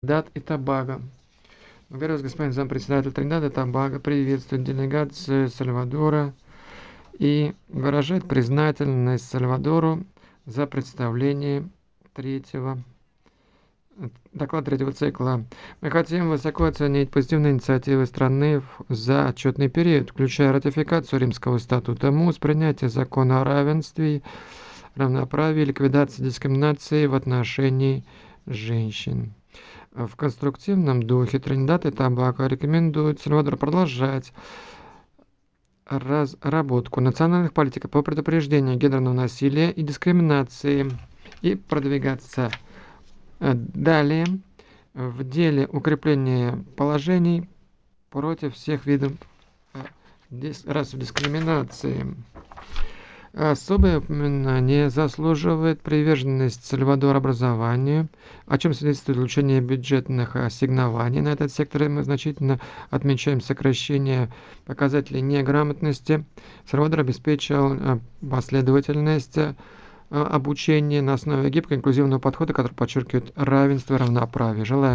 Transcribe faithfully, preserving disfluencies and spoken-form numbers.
Тринидад и Тобаго. Благодарю вас, господин зампредседатель Тринидада и Тобаго. Приветствует делегацию Сальвадора и выражает признательность Сальвадору за представление третьего доклад третьего цикла. Мы хотим высоко оценить позитивные инициативы страны за отчетный период, включая ратификацию Римского статута МУС, принятие закона о равенстве, равноправии, ликвидации дискриминации в отношении женщин. В конструктивном духе Тринидад и Тобаго рекомендует Сальвадору продолжать разработку национальных политик по предупреждению гендерного насилия и дискриминации и продвигаться далее в деле укрепления положений против всех видов расовой дискриминации. Особое упоминание заслуживает приверженность Сальвадора образованию, о чем свидетельствует увеличение бюджетных ассигнований на этот сектор. И мы значительно отмечаем сокращение показателей неграмотности. Сальвадор обеспечил последовательность обучения на основе гибкого инклюзивного подхода, который подчеркивает равенство и равноправие. Желаем